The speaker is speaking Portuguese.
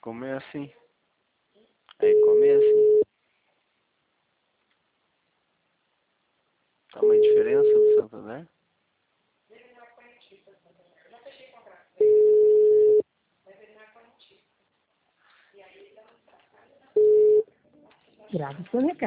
Como é assim? Aí, como é assim? Tá uma diferença do Santander? Grave seu recado.